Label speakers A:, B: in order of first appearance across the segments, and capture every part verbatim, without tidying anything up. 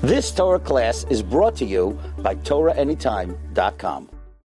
A: This Torah class is brought to you by Torah Anytime dot com.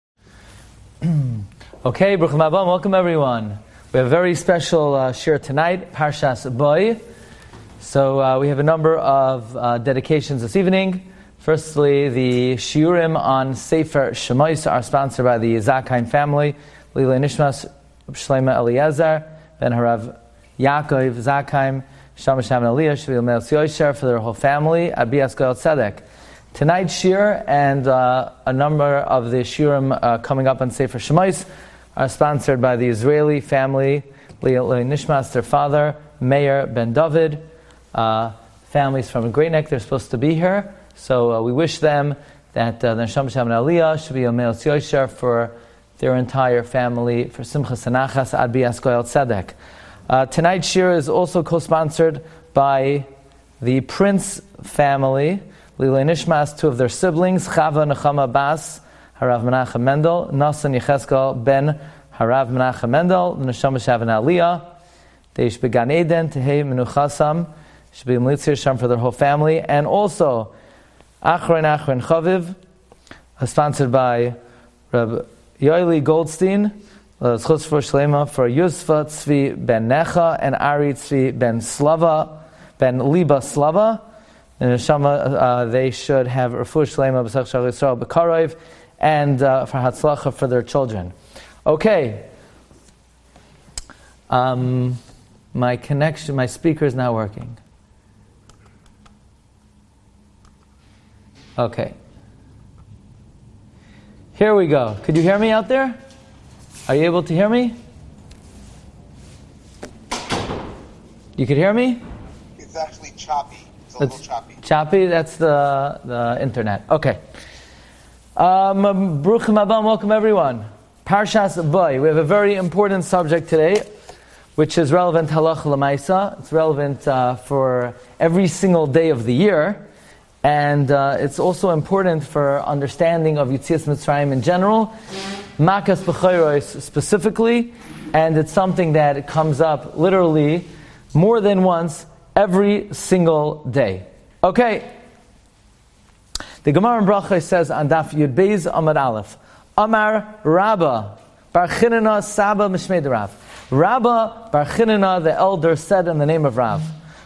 B: Okay, Baruch Haba, welcome everyone. We have a very special uh, shir tonight, Parshas Bo. So uh, we have a number of uh, dedications this evening. Firstly, the shiurim on Sefer Shemos are sponsored by the Zakheim family. Lila Nishmas Shleima Eliezer, Ben Harav Yaakov Zakheim, Shama Sham Aliyah, Shavil Meil Yosher for their whole family, Abiyas Goel Tzedek. Tonight's shir and uh, a number of the shiurim uh, coming up on Sefer Shemos are sponsored by the Israeli family, Lila Nishmas, their father, Meir Ben David. Uh, families from Great Neck, they're supposed to be here. So uh, we wish them that uh, the Neshama Shem Aliyah should be a Meil Yosher for their entire family, for Simcha Sanachas Ad B'Yas Goel Tzedek. Uh, tonight's shir is also co-sponsored by the Prince family, Lilei Nishmas, two of their siblings, Chava Nechama Bas, Harav Menachem Mendel, Nasan Yecheskel Ben Harav Menachem Mendel, the Neshama Shem Aliyah. They should be Gan Eden, Tehei Menuchasam, should be Mlitzir Sham for their whole family, and also Achron Achron Chaviv, sponsored by Reb Yoeli Goldstein, Zchus for Shlema for Yusfa Tzvi Ben Necha and Ari Tzvi Ben Slava, Ben Liba Slava. And Neshama, uh, they should have Refuah Shlema B'Sach Shal Yisrael B'Karov, and uh, for Hatzlacha for their children. Okay. Um, my connection, my speaker is not working. Okay. Here we go. Could you hear me out there? Are you able to hear me? You could hear me?
C: It's actually choppy. It's a
B: it's
C: little choppy.
B: Choppy? That's the, the internet. Okay. Um, Baruch Haba, welcome everyone. Parshas Bo. We have a very important subject today, which is relevant halacha l'maisa. It's relevant uh, for every single day of the year. And uh, it's also important for understanding of Yetzias Mitzrayim in general, Makas B'chayros specifically, and it's something that comes up literally more than once every single day. Okay. The Gemara in Bracha says on Daf Yud Beis Amud Aleph, Amar Rabba Bar Chinana Saba Mishmei Rav. Rabba Bar Chinana, the elder, said in the name of Rav,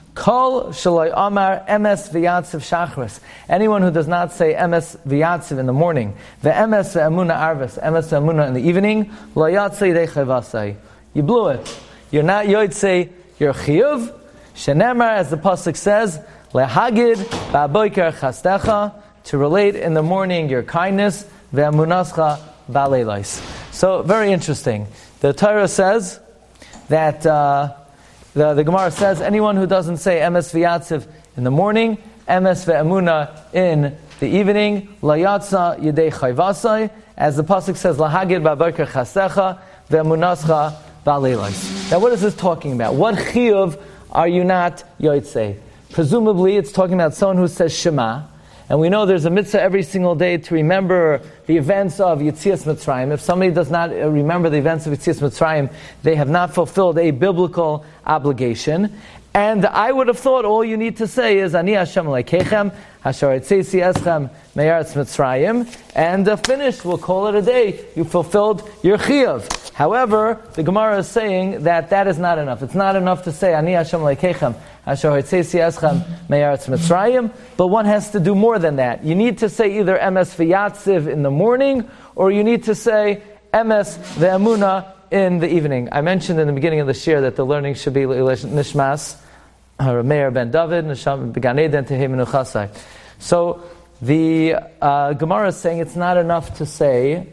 B: Kol Shaloi Amar Emes V'Yatziv Shachris. Anyone who does not say Emes V'Yatziv in the morning, Ve'emes Ve'emuna Arvis, Emes Ve'emuna in the evening, Lo Yatzei Dei Chayvasai. You blew it. You're not Yotzei, you're Chiyuv. Shenemar, as the pasuk says, Lehagid Ba'boiker Chastecha, to relate in the morning your kindness, Ve'emunascha Ba'leilais. So, very interesting. The Torah says that uh, The, the Gemara says, anyone who doesn't say Emes V'Yatziv in the morning, Emes Ve'emuna in the evening, La Yatza Yedei Chayvasai, as the pasuk says, Lahagid Ba'boker Chasecha Ve'emunascha Ba'leilais. Now what is this talking about? What chiyuv are you not yotzei? Presumably it's talking about someone who says Shema, and we know there's a mitzvah every single day to remember the events of Yetzias Mitzrayim. If somebody does not remember the events of Yetzias Mitzrayim, they have not fulfilled a biblical obligation. And I would have thought all you need to say is Ani Hashem Elokeichem, Asher Hotzei Eschem Me'eretz Mitzrayim, and uh, finished. We'll call it a day. You fulfilled your chiyuv. However, the Gemara is saying that that is not enough. It's not enough to say Ani Hashem Elokeichem, Asher Hotzei Eschem Me'eretz Mitzrayim, but one has to do more than that. You need to say either Emes V'Yatziv in the morning, or you need to say Emes Ve'emuna in the evening. I mentioned in the beginning of the shir that the learning should be Nishmas Meir Ben David, Neshama B'Gan Eden Tehei Menuchasai. So the uh, Gemara is saying it's not enough to say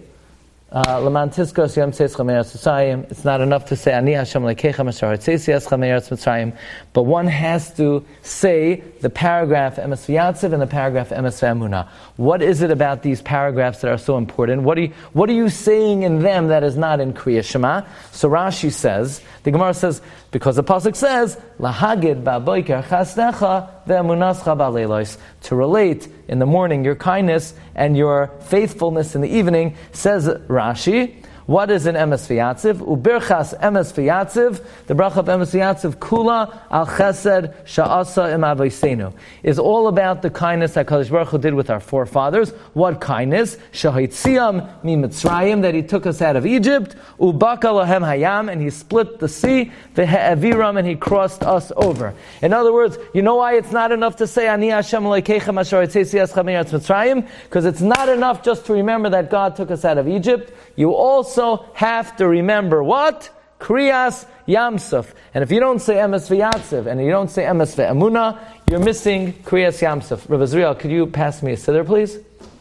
B: Laman Tizkos Yom Tzeischa Me'eretz Mitzrayim. It's not enough to say Ani Hashem Elokeichem Asher Hotzei Eschem Me'eretz Mitzrayim. But one has to say the paragraph Emes V'Yatziv and the paragraph Emes Ve'emuna. What is it about these paragraphs that are so important? What are you, what are you saying in them that is not in Kriya Shema? So Rashi says, the Gemara says, because the pasuk says Lahagid Ba'boiker Chastecha Ve'emunascha Ba'leilos, to relate in the morning your kindness and your faithfulness in the evening, says Rashi, What is an emes v'yatziv? Ubirchas emes v'yatziv, the bracha of emes v'yatziv, kula al chesed sha'asa im avoseinu, is all about the kindness that Kadosh Baruch Hu did with our forefathers. What kindness? Shahitziam mi Mitzrayim, that He took us out of Egypt. Ubaka lahem hayam, and He split the sea. Ve'eviram, and He crossed us over. In other words, you know why it's not enough to say Ani Hashem Elokeichem asher hotzeitzei eschem me'eretz Mitzrayim? Because it's not enough just to remember that God took us out of Egypt. You also have to remember what? Kriyas Yamsuf. And if you don't say Emes v'yatziv, and you don't say Emes v'emunah, you're missing Kriyas Yamsuf. Rabbi Zriel, could you pass me a siddur, please?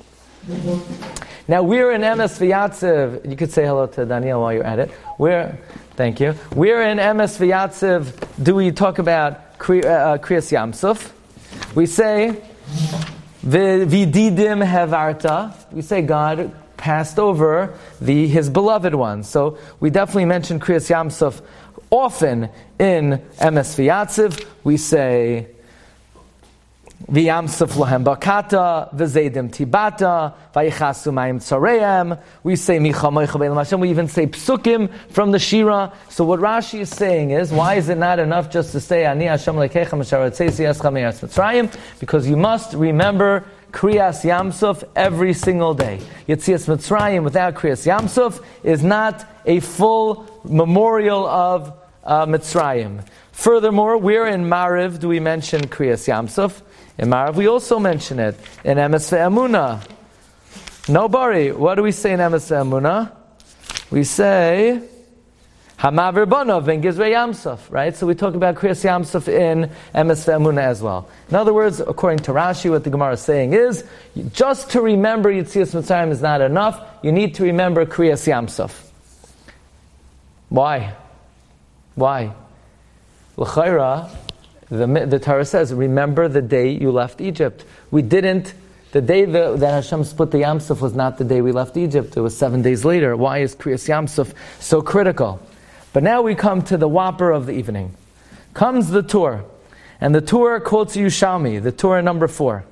B: Now we're in Emes v'yatziv. You could say hello to Daniel while you're at it. We're, thank you. We're in Emes v'yatziv. Do we talk about Kriyas uh, Yamsuf? We say V'didim hevarta. We say God passed over the His beloved ones. So we definitely mention Kriyas Yamsuf often in Emes v'yatziv. We say V'yamsuf lahem bakata, v'zeidim tibata, v'yichasu mayim tzareim. We say Micha Moicha B'Elam Hashem. We even say psukim from the Shira. So what Rashi is saying is, why is it not enough just to say Ani Hashem Elokeichem asher hotzeitzei eschem me'eretz Mitzrayim? Because you must remember Kriyas Yamsuf every single day. Yetzias Mitzrayim without Kriyas Yamsuf is not a full memorial of uh, Mitzrayim. Furthermore, where in Mariv do we mention Kriyas Yamsuf? In Mariv we also mention it. In Emes ve'emunah. No Bari, what do we say in Emes ve'emunah? We say Hamaver Banav and Gizrei Yamsuf, right? So we talk about Kriyas Yamsuf in Emes ve'emunah as well. In other words, according to Rashi, what the Gemara is saying is, just to remember Yetzias Mitzrayim is not enough. You need to remember Kriyas Yamsuf. Why? Why? L'chaira, the, the Torah says, remember the day you left Egypt. We didn't, the day the, that Hashem split the Yamsuf was not the day we left Egypt. It was seven days later. Why is Kriyas Yamsuf so critical? But now we come to the whopper of the evening. Comes the Torah. And the Torah quotes Yushalmi, the Torah number four.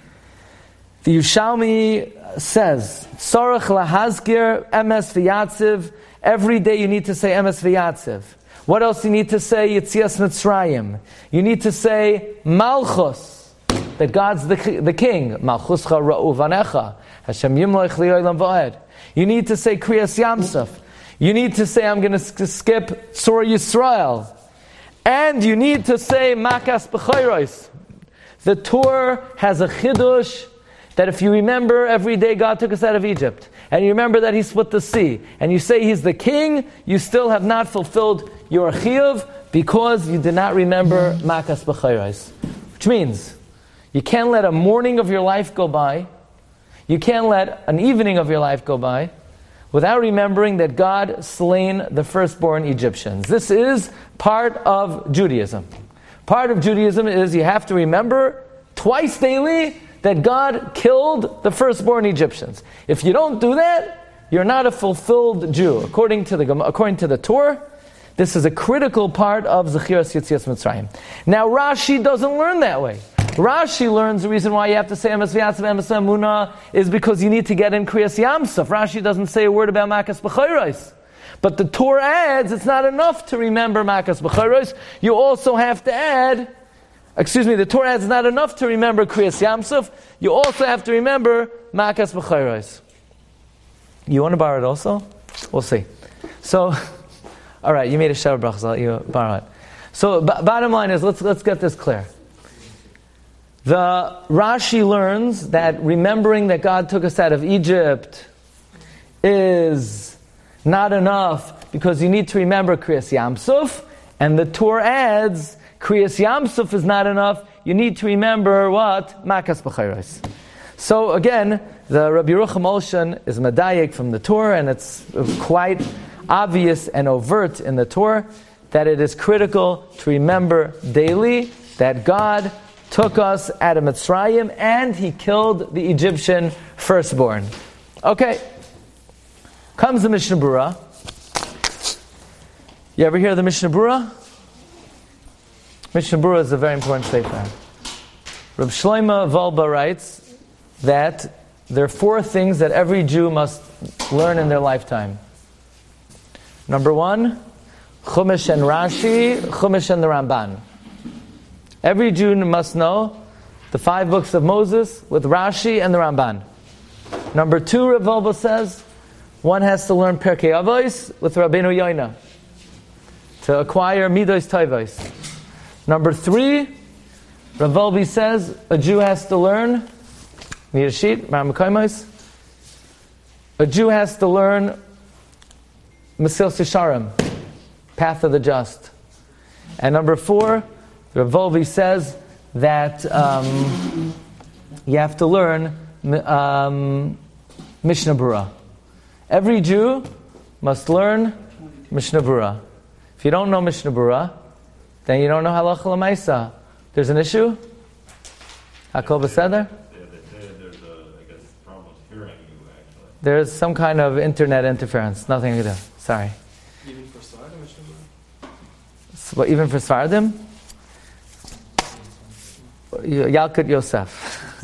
B: The Yushalmi says, Tzarech lahazkir emes v'yatziv. Every day you need to say emes v'yatziv. What else you need to say? Yetzias Mitzrayim. You need to say Malchus, that God's the, the king. Malchuscha ra'u vanecha. Hashem yimloich li'olam va'ed. You need to say Kriyas Yamsuf. You need to say, I'm going to skip Tzor Yisrael. And you need to say Makas B'chayros. The Torah has a chidush that if you remember every day God took us out of Egypt, and you remember that He split the sea, and you say He's the king, you still have not fulfilled your chiyuv because you did not remember Makas B'chayros. Which means, you can't let a morning of your life go by, you can't let an evening of your life go by, without remembering that God slain the firstborn Egyptians. This is part of Judaism. Part of Judaism is you have to remember twice daily that God killed the firstborn Egyptians. If you don't do that, you're not a fulfilled Jew. According to the according to the Torah, this is a critical part of Zechiras Yetzias Mitzrayim. Now Rashi doesn't learn that way. Rashi learns the reason why you have to say Emes v'yatziv, Emes v'emunah is because you need to get in Kriyas Yamsuf. Rashi doesn't say a word about Makas B'chayros. But the Torah adds, it's not enough to remember Makas B'chayros. You also have to add, excuse me, the Torah adds not enough to remember Kriyas Yamsuf. You also have to remember Makas B'chayros. You want to borrow it also? We'll see. So, all right, you made a shower brachas, I'll let you borrow it. So, b- bottom line is, let's let's get this clear. The Rashi learns that remembering that God took us out of Egypt is not enough because you need to remember Kriyas Yamsuf, and the Torah adds Kriyas Yamsuf is not enough. You need to remember what? Makas B'chayros. So again, the Rabbi Yerucham Olshan is medayek from the Torah, and it's quite obvious and overt in the Torah that it is critical to remember daily that God took us out of Mitzrayim and He killed the Egyptian firstborn. Okay. Comes the Mishnah Berurah. You ever hear the Mishnah Berurah? Mishnah Berurah is a very important sefer. Reb Shlomo Wolbe writes that there are four things that every Jew must learn in their lifetime. Number one, Chumash and Rashi, Chumash and the Ramban. Every Jew must know the five books of Moses with Rashi and the Ramban. Number two, Rav Wolbe says, one has to learn Perkei Avos with Rabbeinu Yoina to acquire Midos Tovos. Number three, Rav Wolbe says a Jew has to learn Mirashit, Maramakaimos. A Jew has to learn Mesil Sisharim, Path of the Just. And number four, Rav Wolbe says that um, you have to learn um, Mishnah Berurah. Every Jew must learn Mishnah Berurah. If you don't know Mishnah Berurah, then you don't know Halacha L'Maisa. There's an issue? Hakol B'Seder?
D: There's a, I guess, problem with hearing you, actually.
B: There's some kind of internet interference. Nothing to do. Sorry.
E: Even for Sfardim, Mishnah Berurah?
B: So, but even for Sfardim? Yalkut Yosef.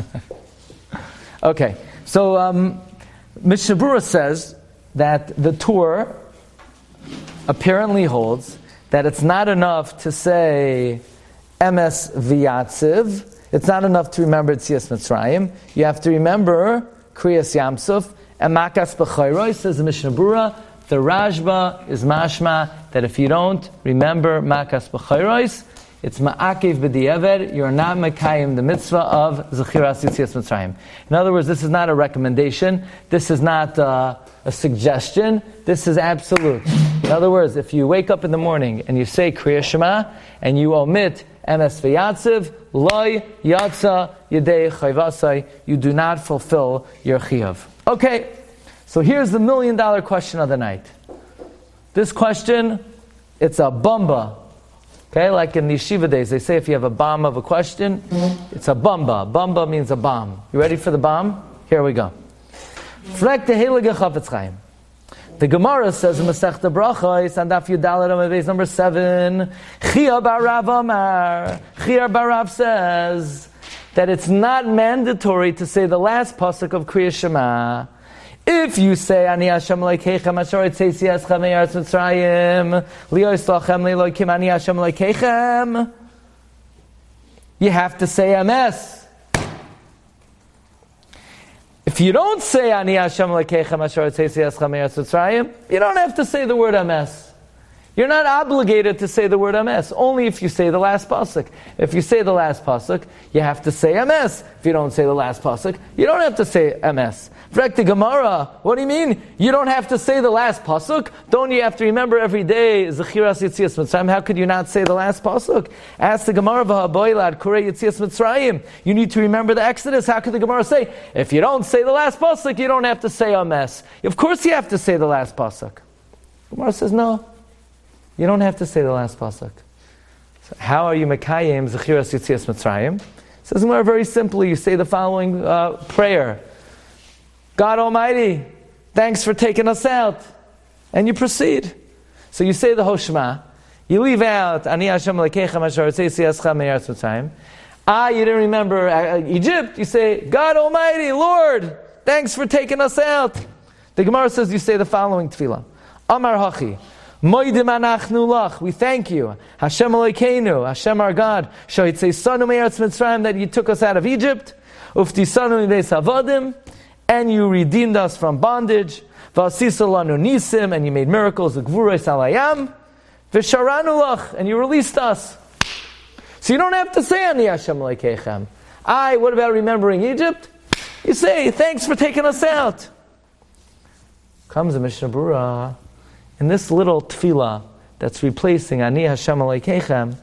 B: Okay. So, um, Mishnah Berurah says that the Torah apparently holds that it's not enough to say Emes V'Yatziv. It's not enough to remember Tzias Mitzrayim. You have to remember Kriyas Yamsuf and Makas B'Chayro. Says the Mishnah Berurah. The Rashba is mashma that if you don't remember Makas B'Chayro, it's ma'akev b'di'ever. You're not mekayim the mitzvah of zechiras yitzias Mitzrayim. In other words, this is not a recommendation. This is not uh, a suggestion. This is absolute. In other words, if you wake up in the morning and you say Kriya Shema and you omit Emes V'Yatziv, loy yatsa yedei chayvasai, you do not fulfill your chiyuv. Okay, so here's the million dollar question of the night. This question, it's a bumba. Okay, like in the yeshiva days, they say if you have a bomb of a question, it's a bumba. Bumba means a bomb. You ready for the bomb? Here we go. Frek the Heilige Chafetz Chaim. The Gemara says in Masechta Brachos, and Daf Yudalet Amud Beis number seven, Chia bar Rav Amar. Chia bar Rav says that it's not mandatory to say the last pasuk of Kriya Shema. If you say Ani Hashem Elokeichem Asher Hotzeichi Eschem Me'Eretz Mitzrayim Li'os Lachem Le'Elokim Ani Hashem Elokeichem, you have to say Emes. If you don't say Ani Hashem Elokeichem Asher Hotzeichi Eschem Me'Eretz Mitzrayim, you don't have to say the word Emes. You're not obligated to say the word Emes, only if you say the last pasuk. If you say the last pasuk, you have to say Emes. If you don't say the last pasuk, you don't have to say Emes. Vrek the Gemara, what do you mean? You don't have to say the last pasuk? Don't you have to remember every day Zechiras Yitzias Mitzrayim? How could you not say the last pasuk? Ask the Gemara, V'haboilad Kurei Yitzias Mitzrayim. You need to remember the Exodus. How could the Gemara say, if you don't say the last pasuk, you don't have to say Emes? Of course you have to say the last pasuk. Gemara says, no. You don't have to say the last pasuk. So how are you mekayim zechiras yitzias Mitzrayim? Says Gemara very simply. You say the following uh, prayer: God Almighty, thanks for taking us out, and you proceed. So you say the Hoshma. You leave out Ani Hashem Elokeichem Asher Hotzeichi Eschem Me'Eretz Mitzrayim. Ah, you didn't remember uh, Egypt. You say God Almighty, Lord, thanks for taking us out. The Gemara says you say the following tefillah: Amar Hachi. Moidim anachnu lach. We thank you, Hashem Elokeinu, Hashem our God. Shohitzesanu me'eretz Mitzrayim, that you took us out of Egypt. Uftisanu mibeis avodim, and you redeemed us from bondage. V'asisa lanu nisim, and you made miracles. Gvuros alayam, v'sharanu lach, and you released us. So you don't have to say Ani Hashem Elokeichem. I. What about remembering Egypt? You say thanks for taking us out. Comes the Mishnah Berurah. In this little tefillah that's replacing Ani Hashem Elokeichem,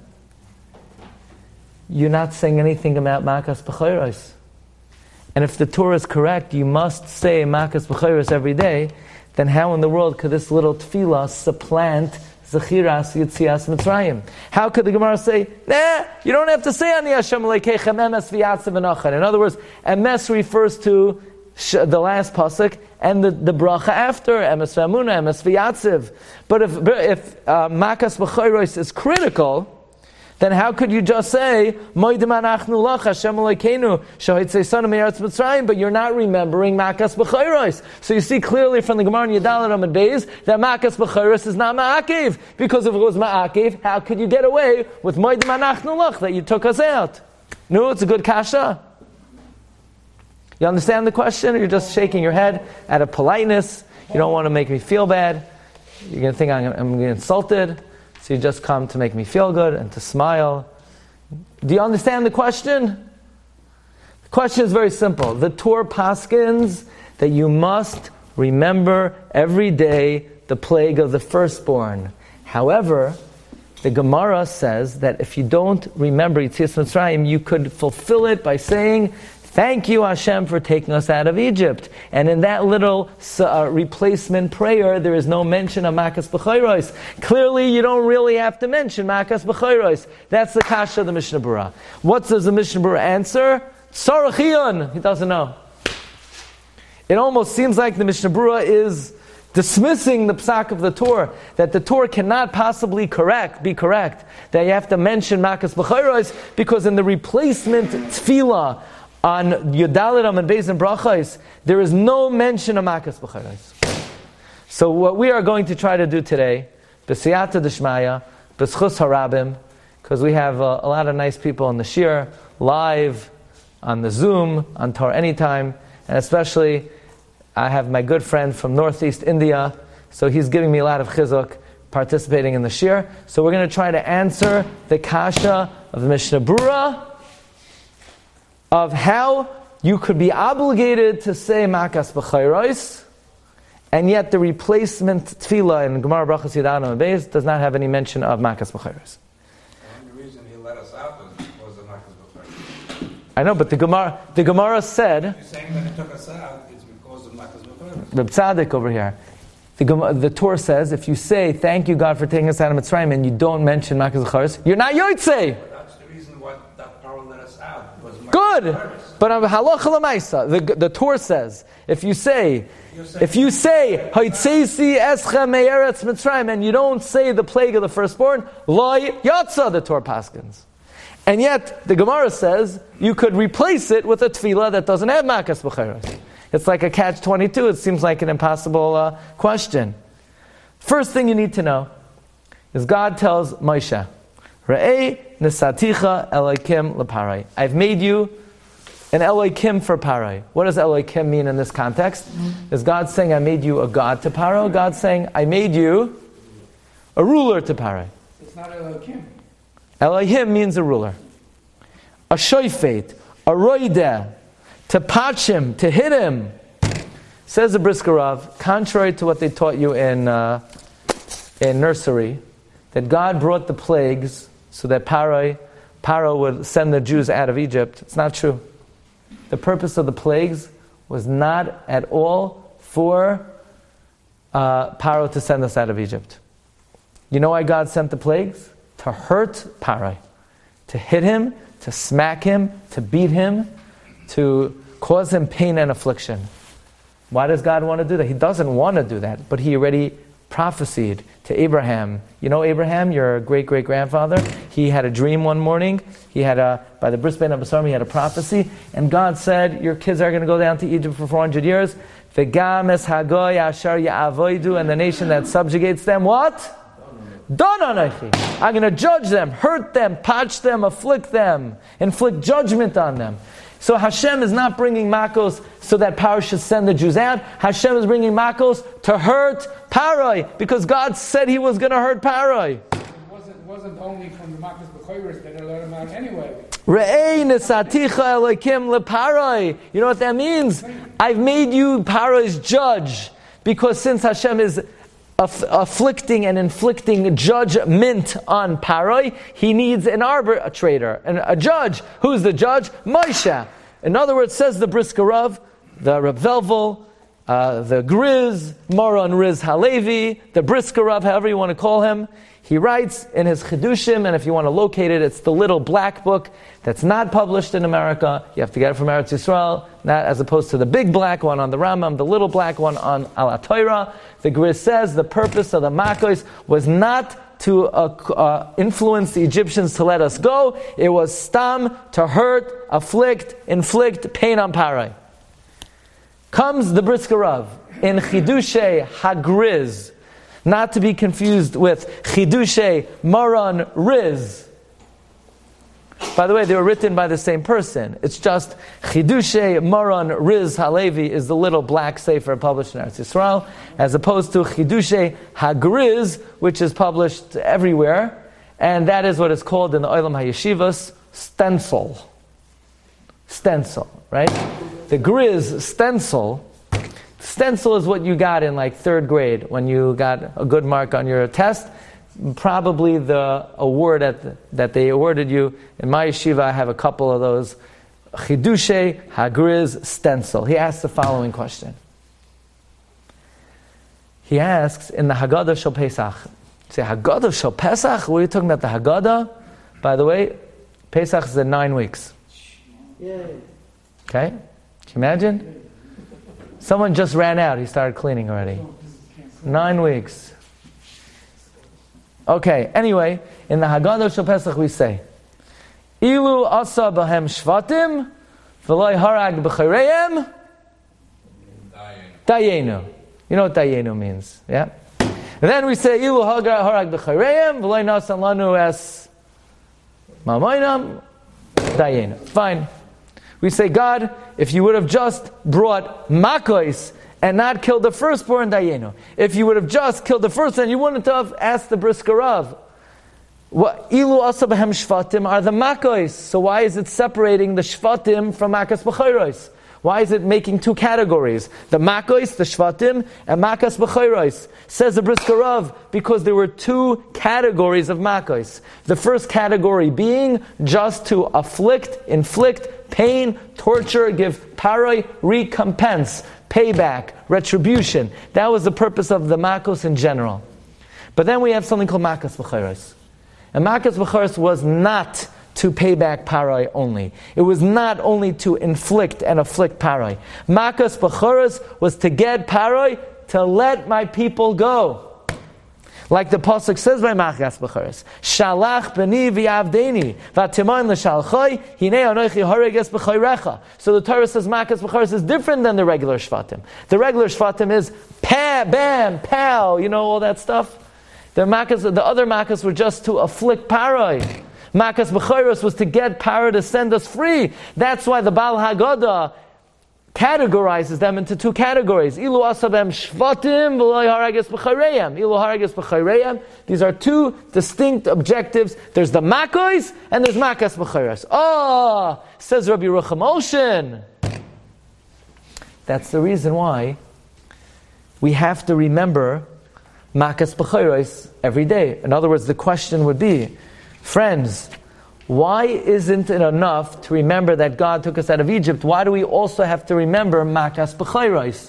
B: you're not saying anything about Makas B'Chayros. And if the Torah is correct, you must say Makas B'Chayros every day, then how in the world could this little tefillah supplant Zechiras Yitzias Mitzrayim? How could the Gemara say, nah, you don't have to say Ani Hashem Elokeichem Emes V'Yatziv V'Nachar? In other words, Emes refers to the last pasuk and the, the bracha after Emes V'Amuna, Emes V'Yatziv. But if if uh, Makas B'Chayros is critical, then how could you just say, Moedim anachnu lach, Hashem Elokeinu, shohitzei sana me'eretz Mitzrayim, but you're not remembering Makas B'chayros. So you see clearly from the Gemara in Yadal Amud Beis that Makas B'chayros is not Ma'akev. Because if it was Ma'akev, how could you get away with Moedim anachnu lach, that you took us out? No, it's a good kasha. You understand the question, or you're just shaking your head out of politeness? You don't want to make me feel bad. You're going to think I'm, I'm getting insulted. So you just come to make me feel good and to smile. Do you understand the question? The question is very simple. The Torah paskins that you must remember every day the plague of the firstborn. However, the Gemara says that if you don't remember Yetzias Mitzrayim, you could fulfill it by saying, thank you, Hashem, for taking us out of Egypt. And in that little uh, replacement prayer, there is no mention of Makas B'chayros. Clearly, you don't really have to mention Makas B'chayros. That's the kasha of the Mishnah Berurah. What does the Mishnah Berurah answer? Tzarachiyun. He doesn't know. It almost seems like the Mishnah Berurah is dismissing the psak of the Torah, that the Torah cannot possibly correct, be correct, that you have to mention Makas B'chayros, because in the replacement tefillah, on Yodalit Amud Beis and Brachos, there is no mention of Makas B'chayros. So what we are going to try to do today, B'siyata D'Shmaya, B'schus Harabim, because we have uh, a lot of nice people on the Shir, live, on the Zoom, on Torah Anytime, and especially I have my good friend from Northeast India, so he's giving me a lot of chizuk, participating in the Shir. So we're going to try to answer the kasha of the Mishnah Berurah, of how you could be obligated to say Makas B'chayros, and yet the replacement tefillah in Gemara Brachos Yadal Amud Beis does not have any mention of Makas B'chayros.
F: The only reason he let us out was because of Makas B'chayros.
B: I know, but the Gemara, the Gemara said,
F: You're saying that he took us out, it's because of Makas B'chayros.
B: the Tzaddik over here, the, Gemara, the Torah says, if you say, thank you God for taking us out of Mitzrayim, and you don't mention Makas B'chayros, you're not Yotzei.
F: That's the reason why that Torah let us out. Was Makas
B: Good!
F: B'chayros.
B: But on halacha l'maisa, the the Torah says, if you say, if you say Haitzesi Eschem Me'eretz Mitzrayim, and you don't say the plague of the firstborn, Lo Yatsa, the Torah paskins. And yet the Gemara says you could replace it with a tefillah that doesn't have Makas B'chayros. It's like a catch twenty-two. It seems like an impossible uh, question. First thing you need to know is God tells Moshe, Re'ei nesaticha Elokim leparai. I've made you an Elokim for Parai. What does Elokim mean in this context? Mm-hmm. Is God saying, I made you a god to Paro? God's saying, I made you a ruler to Parai.
F: It's not Elokim.
B: Elohim means a ruler. A shoifet, a roideh, to patch him, to hit him. Says the Brisker Rav, contrary to what they taught you in uh, in nursery, that God brought the plagues so that Parai, Paro would send the Jews out of Egypt. It's not true. The purpose of the plagues was not at all for uh, Paro to send us out of Egypt. You know why God sent the plagues? To hurt Paro, to hit him, to smack him, to beat him, to cause him pain and affliction. Why does God want to do that? He doesn't want to do that, but he already prophesied to Abraham. You know Abraham, your great-great-grandfather? He had a dream one morning. He had a, by the Bris Bein Abasarim, he had a prophecy. And God said, your kids are going to go down to Egypt for four hundred years. V'gam es hagoy asher ya'avoidu, and the nation that subjugates them, what? Donanachi. I'm going to judge them, hurt them, patch them, afflict them, inflict judgment on them. So Hashem is not bringing Makos so that Paro should send the Jews out. Hashem is bringing Makos to hurt Paroi, because God said he was going to hurt Paroi.
G: It wasn't, wasn't only from the Makas B'chayros that they let him out anyway.
B: Re'ei nesaticha Elokim leParoi. You know what that means? I've made you Paroi's judge, because since Hashem is aff- afflicting and inflicting judgment on Paroi, he needs an arbitrator, an, a judge. Who's the judge? Moshe. In other words, says the Brisker Rav, the Reb Velvel, uh, the Griz, Moron Riz Halevi, the Brisker Rav, however you want to call him, he writes in his Chidushim, and if you want to locate it, it's the little black book that's not published in America. You have to get it from Eretz Yisrael, not as opposed to the big black one on the Rambam, the little black one on Al HaTorah. The Griz says the purpose of the Makos was not to uh, uh, influence the Egyptians to let us go. It was stam, to hurt, afflict, inflict pain on Parai. Comes the Brisker Rav in Chidushe Hagriz, not to be confused with Chidushe Maran Riz. By the way, they were written by the same person. It's just Chidushe Maran Riz Halevi is the little black sefer published in Eretz Yisrael, as opposed to Chidushe Hagriz, which is published everywhere, and that is what is called in the Olam HaYeshivas stencil. Stencil, right? The Griz stencil. Stencil is what you got in like third grade when you got a good mark on your test. Probably the award that, that they awarded you. In my yeshiva, I have a couple of those. Chidushe Hagriz stencil. He asks the following question. He asks in the Haggadah Shel Pesach. Say, Haggadah Shel Pesach? What are you talking about, the Haggadah? By the way, Pesach is in nine weeks. Yay. Okay? Can you imagine? Someone just ran out. He started cleaning already. Nine weeks. Okay, anyway, in the Haggadah Shel Pesach we say, Ilu asa bahem shvatim, v'loi harag b'chayreim, dayenu. You know what dayenu means, yeah? And then we say, Ilu harag b'chayreim, v'loi nasan lanu es mamoinam, dayenu. Fine. We say, God, if you would have just brought makois and not killed the firstborn, dayenu. If you would have just killed the firstborn, you wouldn't have asked the Brisker Rav. What ilu asa b'hem shvatim are the makois. So why is it separating the shvatim from makas b'chayros? Why is it making two categories? The makois, the shvatim, and makas b'chayros. Says the Brisker Rav, because there were two categories of makois. The first category being just to afflict, inflict, pain, torture, give paroi, recompense, payback, retribution. That was the purpose of the makos in general. But then we have something called makas b'chayros. And makas b'chayros was not to pay back paroi only. It was not only to inflict and afflict paroi. Makas b'chayros was to get paroi to let my people go. Like the pasuk says by Makas b'chayros, Shalach b'ni v'yavdeni v'atimoin l'shalchoi hinei anochi horeges b'chayrecha. So the Torah says Makas b'chayros is different than the regular shvatim. The regular shvatim is pa, bam, pow, you know all that stuff. The Makas, the other Makas were just to afflict paroi. Makas b'chayros was to get paroi to send us free. That's why the Baal Haggadah categorizes them into two categories. Ilu asabem shvatim v'loy harages b'chayreim. Ilu harages b'chayreim. These are two distinct objectives. There's the makois and there's makas b'chayros. Oh, says Rabbi Yerucham Ocean. That's the reason why we have to remember makas b'chayros every day. In other words, the question would be, friends, why isn't it enough to remember that God took us out of Egypt? Why do we also have to remember makas b'chayros?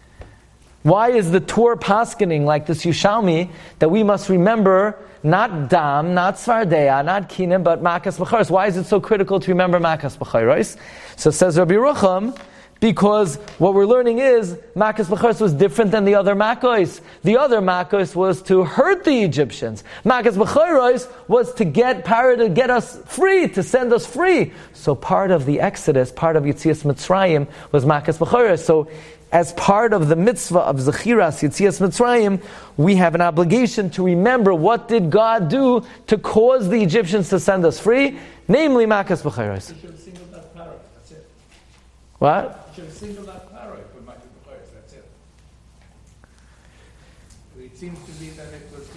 B: Why is the Torah paskening like this Yushalmi that we must remember not dam, not svardeya, not kina, but makas b'chayros? Why is it so critical to remember makas b'chayros? So says Rabbi Yerucham, because what we're learning is makas b'chayros was different than the other makos. The other makos was to hurt the Egyptians. Makas b'chayros was to get power to get us free, to send us free. So part of the Exodus, part of Yetzias Mitzrayim was makas b'chayros. So as part of the mitzvah of Zechiras Yetzias Mitzrayim, we have an obligation to remember what did God do to cause the Egyptians to send us free, namely makas b'chayros. What?
G: You should have singled out paroi for Makas b'chayros, that's it. It seems to be that it was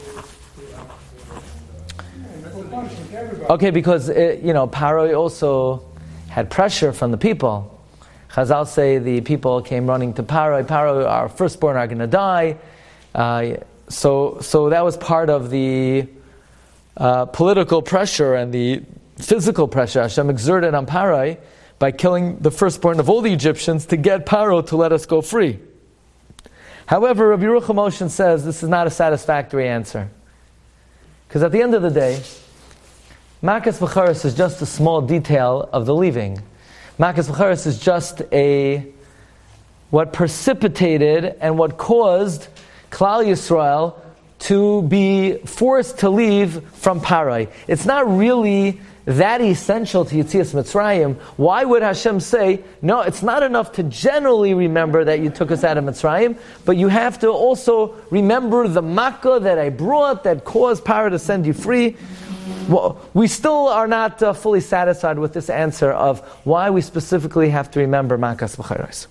G: equal to...
B: Okay, because, it, you know, paroi also had pressure from the people. Chazal say the people came running to paroi. Paroi, our firstborn are going to die. Uh, so, so that was part of the uh, political pressure and the physical pressure Hashem exerted on paroi by killing the firstborn of all the Egyptians to get Paro to let us go free. However, Rabbi Yerucham Ocean says this is not a satisfactory answer. Because at the end of the day, makas b'chayros is just a small detail of the leaving. Makas b'chayros is just a what precipitated and what caused Klal Yisrael to be forced to leave from Parai. It's not really that essential to Yetzias Mitzrayim. Why would Hashem say, no, it's not enough to generally remember that you took us out of Mitzrayim, but you have to also remember the Makkah that I brought that caused Parah to send you free? Well, we still are not uh, fully satisfied with this answer of why we specifically have to remember Makas B'chayros.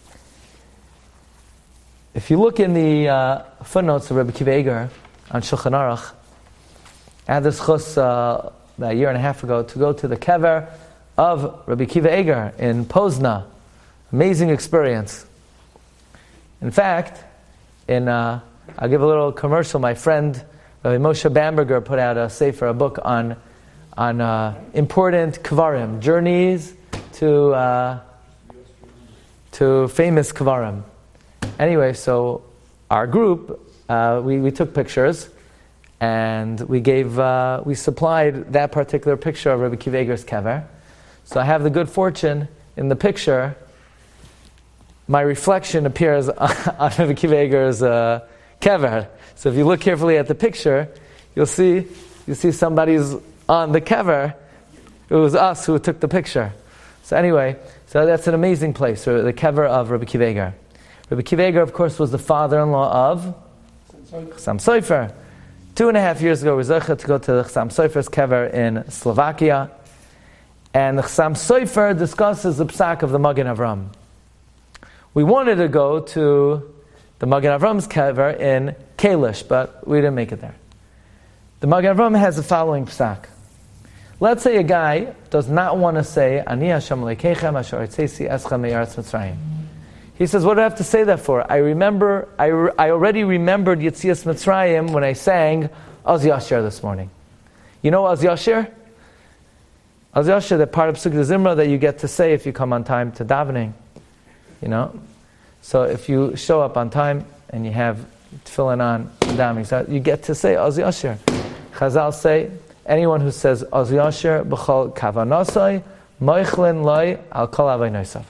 B: If you look in the uh, footnotes of Rabbi Akiva Eiger on Shulchan Aruch, I had this chus uh, a year and a half ago to go to the kever of Rabbi Akiva Eiger in Pozna. Amazing experience. In fact, in uh, I'll give a little commercial. My friend Rabbi Moshe Bamberger put out a sefer, a book on on uh, important kvarim, journeys to uh, to famous kvarim. Anyway, so our group, uh, we, we took pictures, and we gave, uh, we supplied that particular picture of Rabbi Akiva Eiger's kever. So I have the good fortune in the picture, my reflection appears on Rabbi Akiva Eiger's uh, kever. So if you look carefully at the picture, you'll see, you see somebody's on the kever. It was us who took the picture. So anyway, so that's an amazing place, the kever of Rabbi Akiva Eiger. Rabbi Akiva Eiger, of course, was the father-in-law of Chassam Sofer. Two and a half years ago, we were to go to the Chassam Sofer's kever in Slovakia. And the Chassam Sofer discusses the psak of the Magen Avram. We wanted to go to the Magen Avram's kever in Kalish, but we didn't make it there. The Magen Avram has the following psak. Let's say a guy does not want to say, Ani Hashem Elokeichem asher hotzeichi eschem me'eretz Mitzrayim. He says, what do I have to say that for? I remember, I, re, I already remembered Yetzias Mitzrayim when I sang Az Yashir this morning. You know Az Yashir? Az Yashir, the part of Pesukei Zimra that you get to say if you come on time to davening. You know? So if you show up on time and you have tefillin on, davening, so you get to say Az Yashir. Chazal say, anyone who says Az Yashir b'chol kavanasai moichlin loy al kol avaynosav.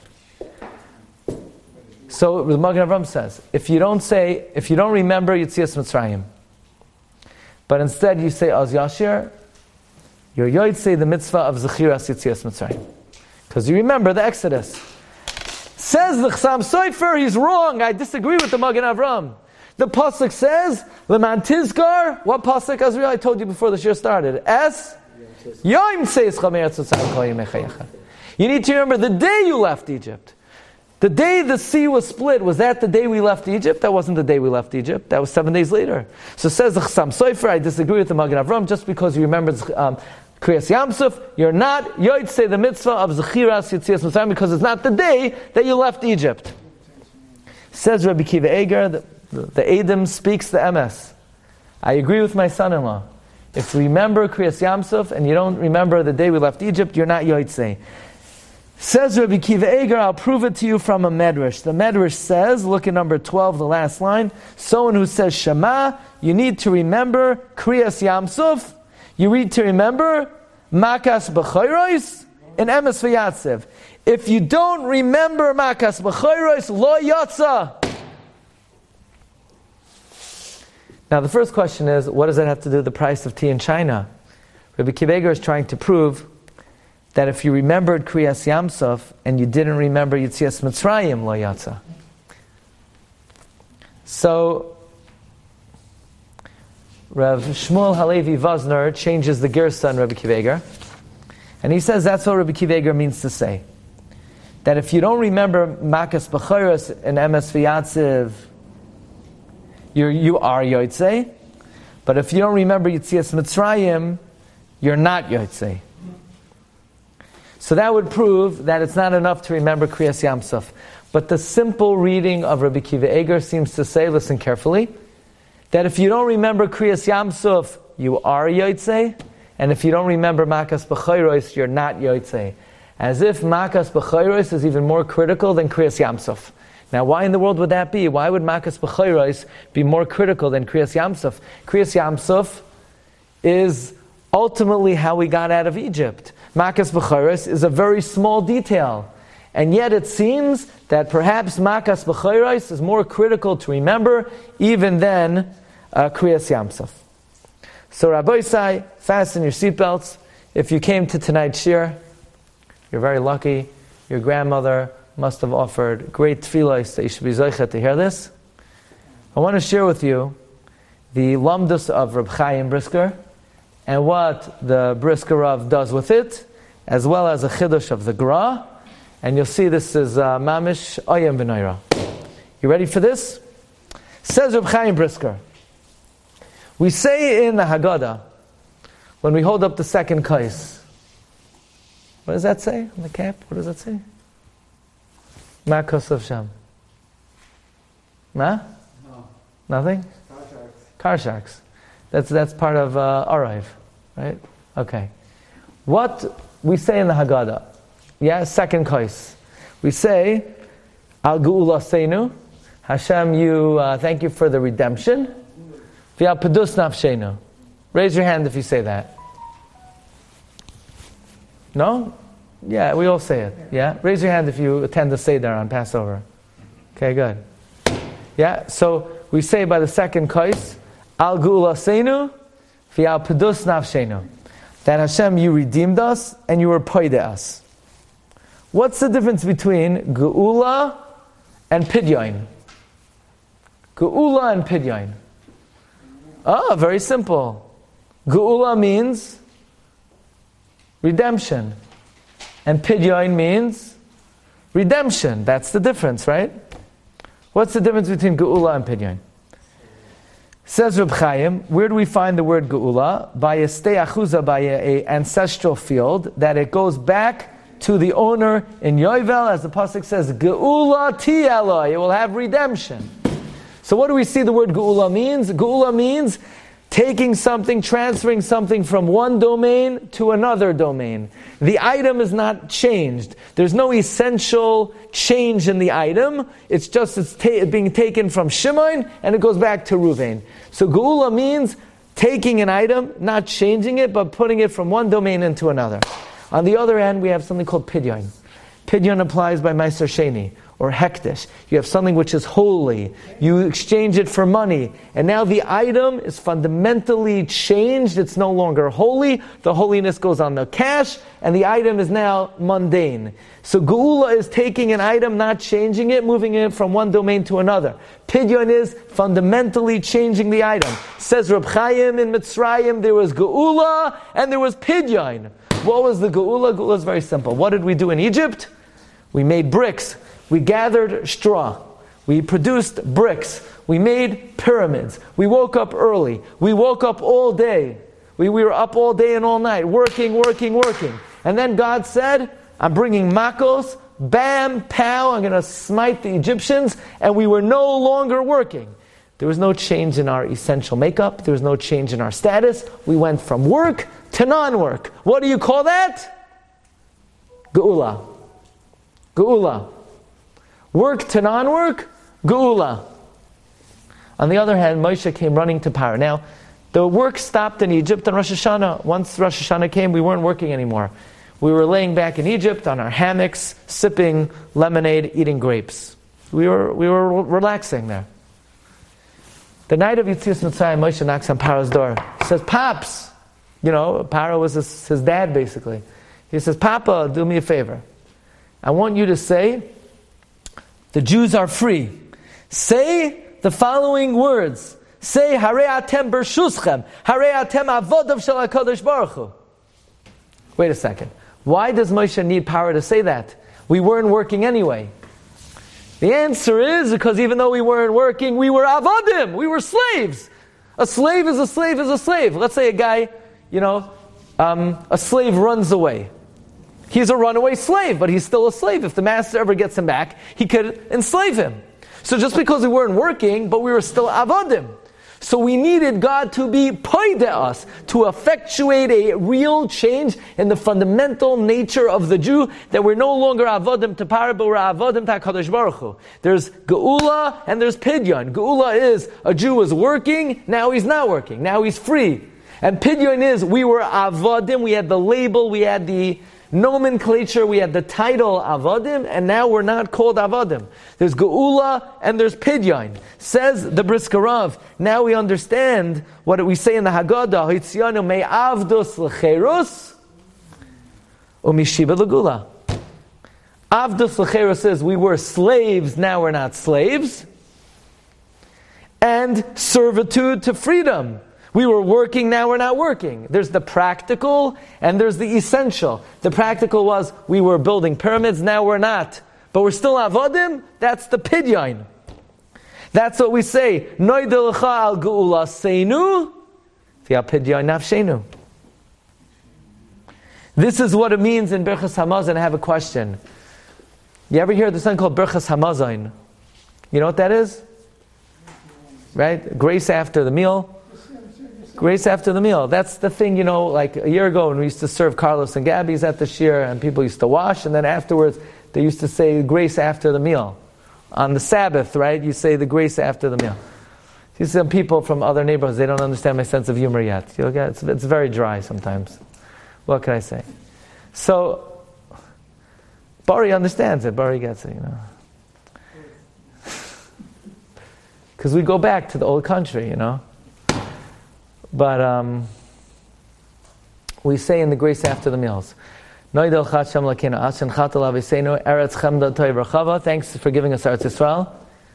B: So the Magen Avram says, if you don't say, if you don't remember Yetzias Mitzrayim, but instead you say Az Yashir, you're yotzei the mitzvah of Zechiras Yetzias Mitzrayim, because you remember the Exodus. Says the Chassam Sofer, he's wrong. I disagree with the Magen Avram. The pasuk says, Leman Tizkar. What pasuk, Azriel? I told you before the year started. Es Yom Tzeis Chameretz Tzam Kol Yemei Chayecha. You need to remember the day you left Egypt. The day the sea was split, was that the day we left Egypt? That wasn't the day we left Egypt. That was seven days later. So says the Chassam Sofer, I disagree with the Magen Avram, just because you remembered um, Kriyas Yamsuf, you're not yotzei the mitzvah of Zechiras Yetzias Mitzrayim, because it's not the day that you left Egypt. Says Rabbi Akiva Eiger, the, the, the Edom speaks the M S. I agree with my son-in-law. If you remember Kriyas Yamsuf and you don't remember the day we left Egypt, you're not yotzei. Says Rabbi Akiva Eiger, I'll prove it to you from a medrash. The medrash says, look at number twelve, the last line, someone who says Shema, you need to remember Kriyas Yamsuf, you need to remember Makas B'chayros and Emes V'yatzev. If you don't remember Makas B'chayros, Lo Yatza. Now the first question is, what does that have to do with the price of tea in China? Rabbi Akiva Eiger is trying to prove that if you remembered Kriyas Yamsuf and you didn't remember Yetzias Mitzrayim, Lo Yatza. So, Rav Shmuel Halevi Vosner changes the Gersa in Rabbi Akiva Eiger, and he says that's what Rabbi Akiva Eiger means to say. That if you don't remember Makas B'chayros and Emes V'yatziv, you you are Yotzei, but if you don't remember Yetzias Mitzrayim, you're not Yotzei. So that would prove that it's not enough to remember Kriyas Yamsuf. But the simple reading of Rabbi Akiva Eiger seems to say, listen carefully, that if you don't remember Kriyas Yamsuf, you are Yotzei, and if you don't remember Makas B'chayros, you're not Yotzei. As if Makas B'chayros is even more critical than Kriyas Yamsuf. Now, why in the world would that be? Why would Makas B'chayros be more critical than Kriyas Yamsuf? Kriyas Yamsuf is ultimately how we got out of Egypt. Makas B'chayros is a very small detail. And yet it seems that perhaps Makas B'chayros is more critical to remember even than uh, Kriyas Yamsuf. So Rabbi Isai, fasten your seatbelts. If you came to tonight's shir, you're very lucky. Your grandmother must have offered great tefillos that you should be zoichet to hear this. I want to share with you the lamdus of Reb Chaim Brisker and what the Brisker Rav does with it, as well as a chiddush of the Gra. And you'll see this is uh, mamish oyem v'noira. You ready for this? Says Reb Chaim Brisker. We say in the Haggadah, when we hold up the second kais, what does that say on the cap? What does that say? Ma kosav sham. Ma?
G: No.
B: Nothing?
G: Car sharks.
B: Car sharks. That's that's part of uh, Araiv, right? Okay. What we say in the Haggadah, yeah, second kais, we say, Al Geula Seinu, Hashem, you uh, thank you for the redemption. V'al Pedus Nafshenu. Raise your hand if you say that. No? Yeah, we all say it. Yeah? Raise your hand if you attend the Seder on Passover. Okay, good. Yeah, so we say by the second kais, Al Geula Seinu, V'al Pedus Nafshenu. That Hashem, you redeemed us and you were paid us. What's the difference between Geula and Pidyon? Geula and Pidyon. Ah, very simple. Geula means redemption. And Pidyon means redemption. That's the difference, right? What's the difference between Geula and Pidyon? Says Reb Chaim, where do we find the word Geula? By a stei achuza, by a, a ancestral field, that it goes back to the owner in Yovel, as the pasuk says, Geula ti Eloi, it will have redemption. So what do we see the word Geula means? Geula means taking something, transferring something from one domain to another domain. The item is not changed. There's no essential change in the item. It's just it's ta- being taken from Shimon and it goes back to Ruvain. So Geula means taking an item, not changing it, but putting it from one domain into another. On the other hand, we have something called Pidyon. Pidyon applies by Meiser Sheni or Hektish. You have something which is holy. You exchange it for money. And now the item is fundamentally changed. It's no longer holy. The holiness goes on the cash. And the item is now mundane. So Geula is taking an item, not changing it, moving it from one domain to another. Pidyon is fundamentally changing the item. Says Reb Chaim in Mitzrayim, there was Geula and there was Pidyon. What was the Geula? Geula is very simple. What did we do in Egypt? We made bricks. We gathered straw. We produced bricks. We made pyramids. We woke up early. We woke up all day. We, we were up all day and all night, working, working, working. And then God said, I'm bringing makos, bam, pow, I'm going to smite the Egyptians, and we were no longer working. There was no change in our essential makeup. There was no change in our status. We went from work to non-work. What do you call that? Geula. Geula. Work to non-work, Geula. On the other hand, Moshe came running to Paro. Now, the work stopped in Egypt on Rosh Hashanah. Once Rosh Hashanah came, we weren't working anymore. We were laying back in Egypt on our hammocks, sipping lemonade, eating grapes. We were we were relaxing there. The night of Yetzias Mitzrayim, Moshe knocks on Paro's door. He says, Pops, you know, Paro was his, his dad basically. He says, Papa, do me a favor. I want you to say, the Jews are free. Say the following words. Say, Harei atem bershuschem. Harei atem avodav shel HaKadosh Baruch Hu. Wait a second. Why does Moshe need power to say that? We weren't working anyway. The answer is because even though we weren't working, we were avodim. We were slaves. A slave is a slave is a slave. Let's say a guy, you know, um, a slave runs away. He's a runaway slave, but he's still a slave. If the master ever gets him back, he could enslave him. So just because we weren't working, but we were still avodim. So we needed God to be paid us, to effectuate a real change in the fundamental nature of the Jew, that we're no longer avodim to Paro, but we're avodim to HaKadosh Baruch Hu. There's Geula and there's Pidyon. Geula is a Jew was working, now he's not working, now he's free. And Pidyon is we were avodim, we had the label, we had the nomenclature, we had the title Avodim, and now we're not called Avodim. There's Geula and there's Pidyon. Says the Brisker Rav, now we understand what we say in the Haggadah, Hitzianu me avdus l'cherus, umishiba l'gula. Avdus l'cherus says we were slaves, now we're not slaves. And servitude to freedom. We were working, now we're not working. There's the practical and there's the essential. The practical was we were building pyramids, now we're not. But we're still avodim, that's the pidyon. That's what we say. Noidel lecha al geula seinu, v'al pidyon nafshenu. This is what it means in Birchas Hamazon. I have a question. You ever hear of this thing called Birchas Hamazon? You know what that is? Right? Grace after the meal. Grace after the meal. That's the thing, you know, like a year ago when we used to serve Carlos and Gabby's at the shir and people used to wash, and then afterwards they used to say grace after the meal. On the Sabbath, right? You say the grace after the meal. See, some people from other neighborhoods, they don't understand my sense of humor yet. You know, it's, it's very dry sometimes. What can I say? So, Bari understands it. Bari gets it, you know. Because we go back to the old country, you know. But um, we say in the grace after the meals, thanks for giving us Eretz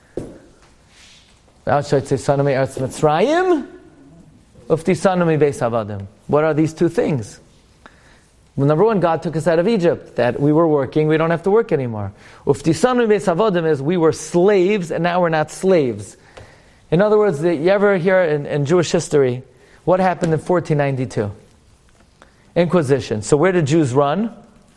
B: Yisrael. What are these two things? Well, number one, God took us out of Egypt, that we were working, we don't have to work anymore. Is we were slaves, and now we're not slaves. In other words, you ever hear in, in Jewish history, what happened in fourteen ninety-two? Inquisition. So where did Jews run?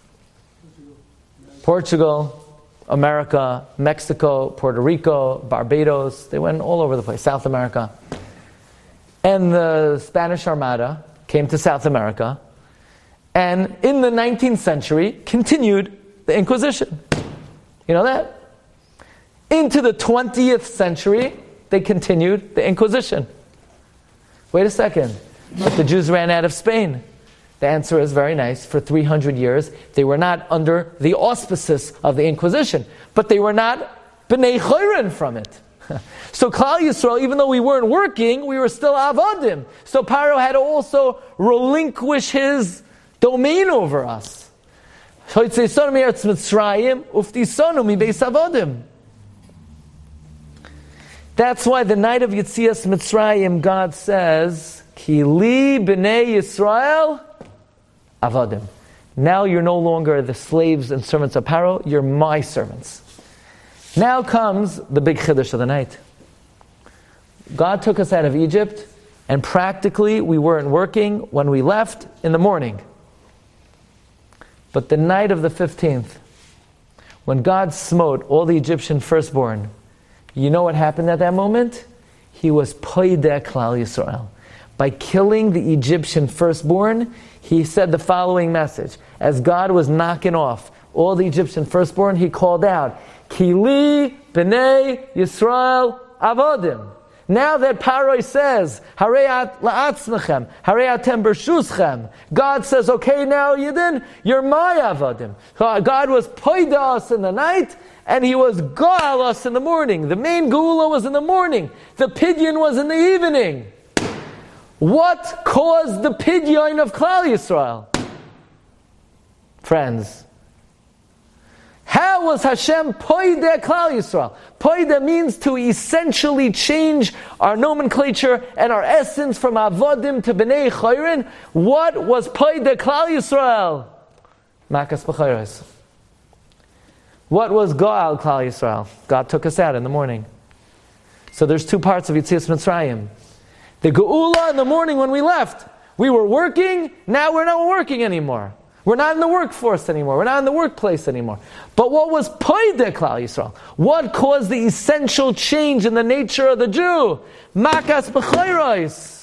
B: Portugal, America, Mexico, Puerto Rico, Barbados. They went all over the place, South America. And the Spanish Armada came to South America, and in the nineteenth century continued the Inquisition. You know that? Into the twentieth century, they continued the Inquisition. Wait a second. But the Jews ran out of Spain. The answer is very nice. For three hundred years, they were not under the auspices of the Inquisition. But they were not b'nei chayrin from it. So Klal Yisrael, even though we weren't working, we were still avodim. So Paro had to also relinquish his domain over us. That's why the night of Yetzias Mitzrayim, God says, Ki li b'nei Yisrael avodim. Now you're no longer the slaves and servants of Paro, you're my servants. Now comes the big chiddush of the night. God took us out of Egypt, and practically we weren't working when we left in the morning. But the night of the fifteenth, when God smote all the Egyptian firstborn, you know what happened at that moment? He was poideh Klal Yisrael. By killing the Egyptian firstborn, he said the following message. As God was knocking off all the Egyptian firstborn, he called out, Ki li b'nei Yisrael avodim. Now that Paroi says, Harei la'atzmechem, Harei atem b'shuschem, God says, okay, now Yidin, you're my avodim. God was poida us in the night, and He was goal us in the morning. The main geula was in the morning. The pidyon was in the evening. What caused the pidyon of Klal Yisrael? Friends, how was Hashem poideh Klal Yisrael? Poideh means to essentially change our nomenclature and our essence from avodim to b'nei chayrin. What was poideh Klal Yisrael? Makas b'chayros. What was Goal Klal Yisrael? God took us out in the morning. So there's two parts of Yetzias Mitzrayim. The Geula in the morning when we left. We were working, now we're not working anymore. We're not in the workforce anymore. We're not in the workplace anymore. But what was Poideh Klal Yisrael? What caused the essential change in the nature of the Jew? Makas b'chayros.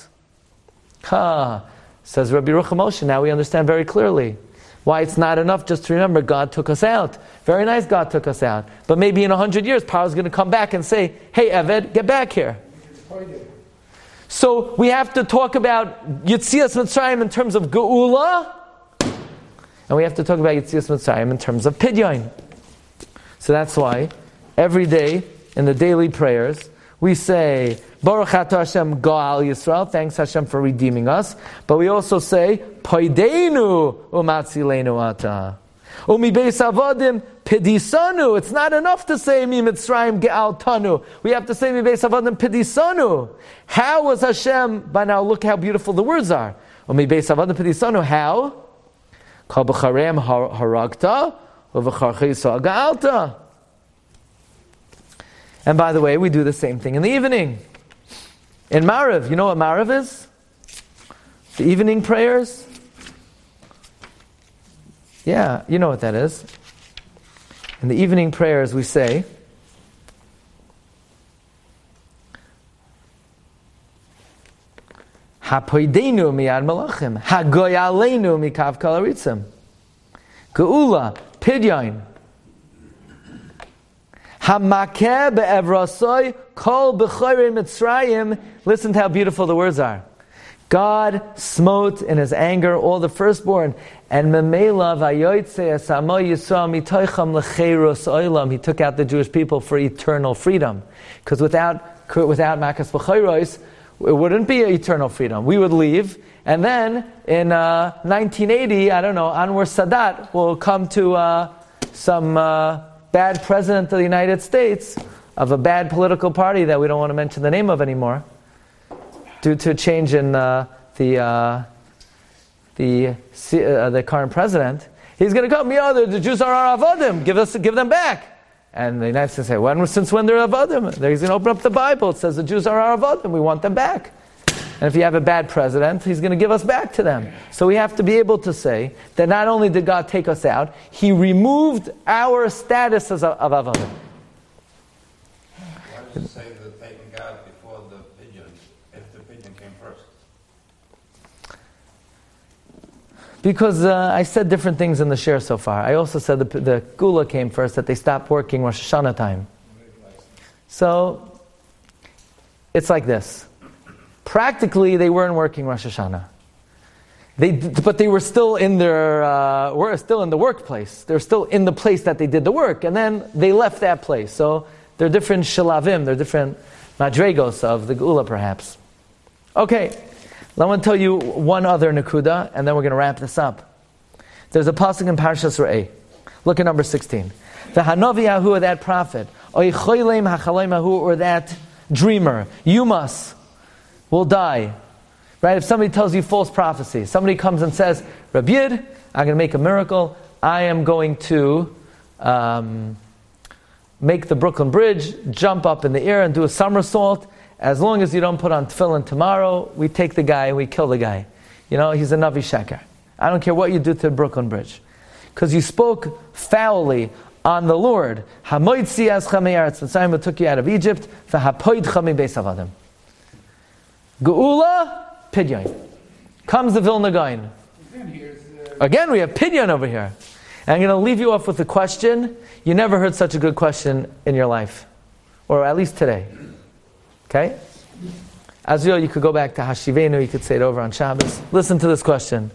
B: Ha, says Rabbi Yerucham Moshe. Now we understand very clearly why it's not enough just to remember God took us out. Very nice, God took us out. But maybe in a hundred years, Paro's going to come back and say, hey, Eved, get back here. So we have to talk about Yetzias Mitzrayim in terms of Geula, And we have to talk about Yetzias Mitzrayim in terms of Pidyon. So that's why every day in the daily prayers we say Baruch Atah Hashem Go'al Yisrael, thanks Hashem for redeeming us. But we also say Poideinu Umatzilenu Ata. Umi Beis Avodim Pidisanu. It's not enough to say Mi Mitzrayim Ge'al Tanu. We have to say Mi Beis Avodim Pidisanu. How was Hashem? By now, look how beautiful the words are. Umi Beis Avodim Pidisanu. How? Kol B'chareim Haragta Uv'charcha Yisrael Ge'alta. And by the way, we do the same thing in the evening. In Mariv, you know what Mariv is? The evening prayers. Yeah, you know what that is. In the evening prayers we say, Hapoideinu miyad malachim, Hagoy aleinu mikav kol haritzim. Geula, Pidyon. Hamakeh be'evrasoy kol b'chorei Mitzrayim. Listen to how beautiful the words are. God smote in His anger all the firstborn, and memela v'ayotzei esamo Yisrael mitoicham lecheirus olam. He took out the Jewish people for eternal freedom, because without without makas b'chayros, it wouldn't be eternal freedom. We would leave, and then in uh, nineteen eighty, I don't know, Anwar Sadat will come to uh, some uh, bad president of the United States of a bad political party that we don't want to mention the name of anymore, due to a change in uh, the uh, the uh, the current president. He's going to come. Yeah, the, the Jews are our avodim. Give us, give them back. And the United States say, when, since when they're avodim? He's going to open up the Bible. It says the Jews are our avodim. We want them back. And if you have a bad president, he's going to give us back to them. So we have to be able to say that not only did God take us out, He removed our status as of avodim.
F: Why does it say that taking God before the pigeon, if the pigeon came first?
B: Because uh, I said different things in the share so far. I also said the, the Gula came first, that they stopped working Rosh Hashanah time. So, it's like this. Practically, they weren't working Rosh Hashanah. They, but they were still in their, uh, were still in the workplace. They're still in the place that they did the work, and then they left that place. So, they're different shalavim, they're different madregos of the Gula, perhaps. Okay. I want to tell you one other nakuda, and then we're going to wrap this up. There's a pasuk in Parshas Re'eh. Look at number sixteen. The Hanaviyahu, that prophet, Oy choylem hachalomahu, or that dreamer, Yumas, will die. Right? If somebody tells you false prophecy, somebody comes and says, Rabbi Yid, I'm going to make a miracle. I am going to um, make the Brooklyn Bridge, jump up in the air and do a somersault. As long as you don't put on tefillin tomorrow, we take the guy and we kill the guy. You know, he's a Navi Sheker. I don't care what you do to the Brooklyn Bridge. Because you spoke foully on the Lord. Hamoitzi ascha me'aretz Mitzrayim, who took you out of Egypt, v'hapoidcha mibeis avadim. Geula, Pidyon. Comes the Vilna Gaon. Again, we have Pidyon over here. And I'm going to leave you off with a question. You never heard such a good question in your life. Or at least today. Okay? Azriel, you could go back to Hashivenu, you could say it over on Shabbos. Listen to this question.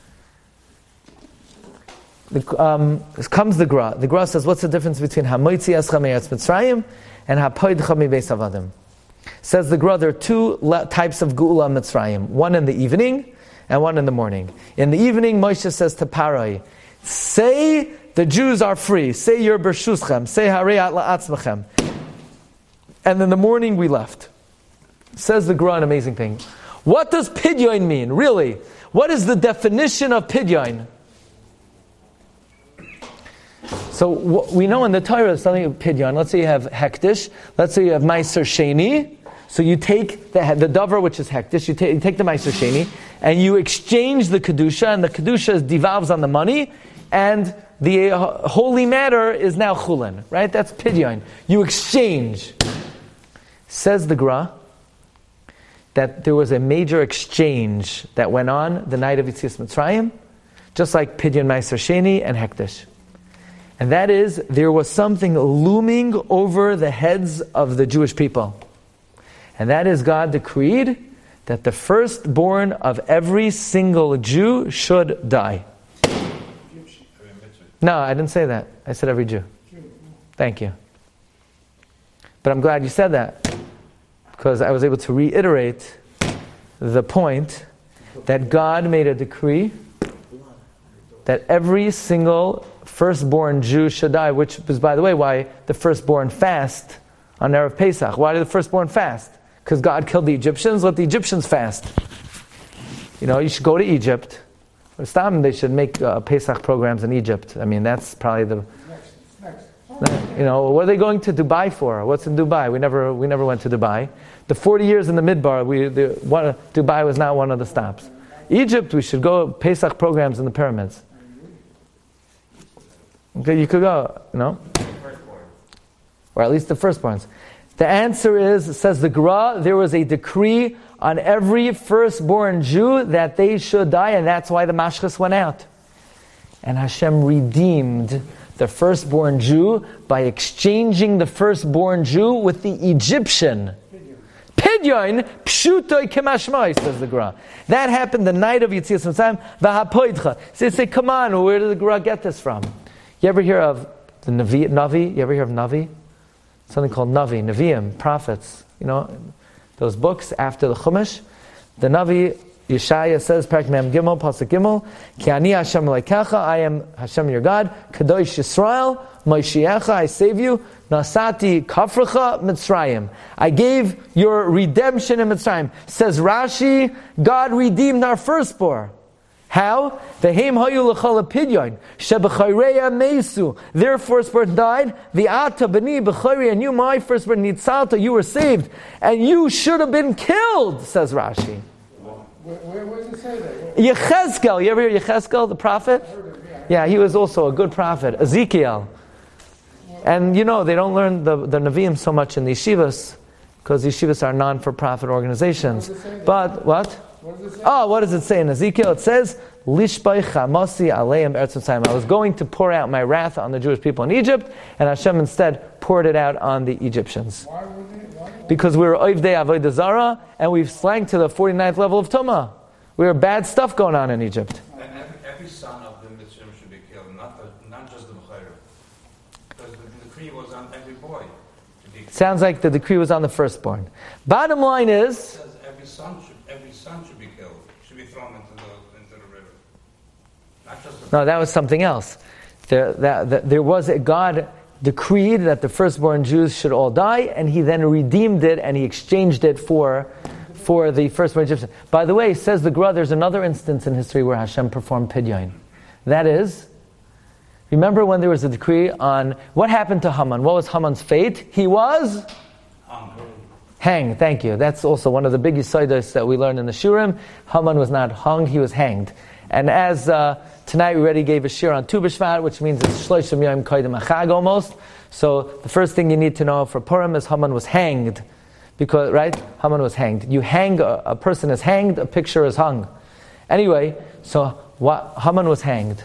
B: The, um, comes the Gra. The Gra says, what's the difference between Hamoitzi Escha Me'eretz Mitzrayim and Hapoidcha Mibeis Avadim? Says the Gra, there are two le- types of Geula Mitzrayim. One in the evening and one in the morning. In the evening, Moshe says to Parai, say the Jews are free. Say you're Bershuschem. Say Harei La'atzmachem. And in the morning we left. Says the Gra, an amazing thing. What does Pidyon mean? Really? What is the definition of Pidyon? So w- we know in the Torah something of Pidyon. Let's say you have Hektish. Let's say you have Meiser Sheni. So you take the, the Dover, which is Hektish, you, ta- you take the Meiser Sheni, and you exchange the Kedusha, and the Kedusha devolves on the money, and the uh, holy matter is now Chulin. Right? That's Pidyon. You exchange. Says the Gra that there was a major exchange that went on the night of Yetzias Mitzrayim, just like Pidyon Meiser Sheni and Hektish. And that is, there was something looming over the heads of the Jewish people. And that is, God decreed that the firstborn of every single Jew should die. No, I didn't say that. I said every Jew. Thank you. But I'm glad you said that, because I was able to reiterate the point that God made a decree that every single firstborn Jew should die, which was, by the way, why the firstborn fast on Erev Pesach. Why did the firstborn fast? Because God killed the Egyptians, let the Egyptians fast. You know, you should go to Egypt. Or stop them, they should make uh, Pesach programs in Egypt. I mean, that's probably the...
G: Next, next.
B: You know, what are they going to Dubai for? What's in Dubai? We never we never went to Dubai. The forty years in the Midbar, we, the, one, Dubai was not one of the stops. Egypt, we should go Pesach programs in the pyramids. Okay, you could go, no? Or at least the firstborns. The answer is, says the Gra, there was a decree on every firstborn Jew that they should die, and that's why the Mashchas went out. And Hashem redeemed the firstborn Jew by exchanging the firstborn Jew with the Egyptian. Pidyon, pshutoi kemashmai, says the Gra. That happened the night of Yetzias Mitzrayim, v'hapoidcha. So they say, come on, where did the Gra get this from? You ever hear of the Navi? Navi? You ever hear of Navi? Something called Navi, Nevi'im, prophets. You know, those books after the Chumash. The Navi, Yeshaya says, Parak Mem Gimel, Pasuk Gimel, Ki ani Hashem Elokecha, I am Hashem your God, Kadosh Yisrael, Moshiach, I save you, Nasati Kafracha Mitzrayim. I gave your redemption in Mitzrayim. Says Rashi, God redeemed our firstborn. How? Vehem hayu l'chol pidyon shebechayreya meisu. Their firstborn died. The ata b'ni b'chayreya, and you, my firstborn, nitzalta, you were saved, and you should have been killed. Says Rashi.
G: Where, where, where does it say that?
B: Yechezkel. You ever hear Yechezkel, the prophet? Yeah, he was also a good prophet. Ezekiel. And you know, they don't learn the, the Nevi'im so much in the yeshivas, because yeshivas are non-for-profit organizations. But, what?
G: What does it say?
B: Oh, what does it say in Ezekiel? It says, Lishbay chamasi aleim eretz Mitzrayim. I was going to pour out my wrath on the Jewish people in Egypt, and Hashem instead poured it out on the Egyptians.
G: Why would they? Why?
B: Because we were oivdei avodah zara, and we've slanked to the forty-ninth level of Tumah. We were bad stuff going on in Egypt.
F: And every, every son of the Mitzrayim should be killed, not the, not just the Bechayr. Because the decree was on every boy to be killed.
B: Sounds like the decree was on the firstborn. Bottom line
F: It
B: is,
F: says every son should every son should be killed, should be thrown into the into the river. Not just the
B: no, that was something else. There, that, that, there was a God decreed that the firstborn Jews should all die, and he then redeemed it and he exchanged it for for the firstborn Egyptian. By the way, says the Gra, there's another instance in history where Hashem performed pidyon. That is, remember when there was a decree on what happened to Haman? What was Haman's fate? He was
F: hung.
B: hanged. Thank you. That's also one of the big yisodos that we learn in the Shurim. Haman was not hung; he was hanged. And as uh, tonight we already gave a shir on Tu B'Shvat, which means it's Shloshim Yom Koydem Achag almost. So the first thing you need to know for Purim is Haman was hanged. Because, right? Haman was hanged. You hang, a, a person is hanged, a picture is hung. Anyway, so what, Haman was hanged.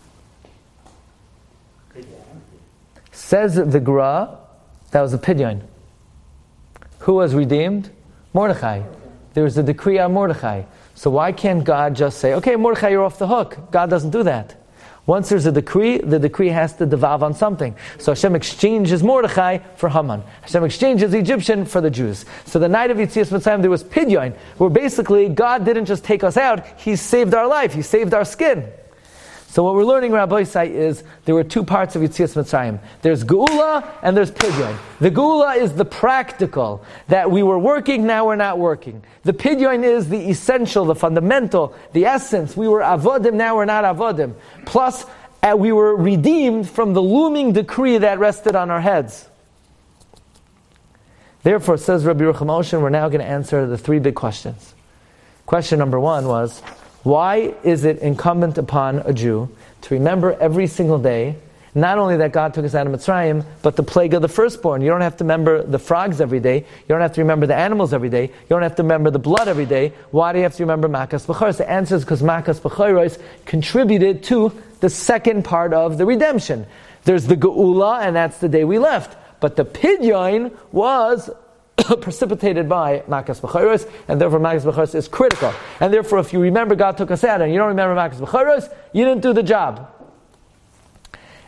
B: Says the Gra, that was a pidyon. Who was redeemed? Mordechai. There was a decree on Mordechai. So why can't God just say, okay, Mordechai, you're off the hook? God doesn't do that. Once there's a decree, the decree has to devolve on something. So Hashem exchanges Mordechai for Haman. Hashem exchanges the Egyptian for the Jews. So the night of Yetzias Mitzrayim, there was pidyon, where basically God didn't just take us out, He saved our life, He saved our skin. So what we're learning, Rabbi Isai, is there were two parts of Yetzias Mitzrayim. There's Geula and there's Pidyon. The Geula is the practical, that we were working, now we're not working. The Pidyon is the essential, the fundamental, the essence. We were Avodim, now we're not Avodim. Plus, uh, we were redeemed from the looming decree that rested on our heads. Therefore, says Rabbi Yerucham Oshen, we're now going to answer the three big questions. Question number one was, why is it incumbent upon a Jew to remember every single day, not only that God took us out of Mitzrayim, but the plague of the firstborn? You don't have to remember the frogs every day. You don't have to remember the animals every day. You don't have to remember the blood every day. Why do you have to remember Makas B'choros? The answer is because Makas B'choros contributed to the second part of the redemption. There's the Geula, and that's the day we left. But the Pidyon was precipitated by Makas B'choros, and therefore Makas B'choros is critical. And therefore, if you remember God took us out and you don't remember Makas B'choros, you didn't do the job.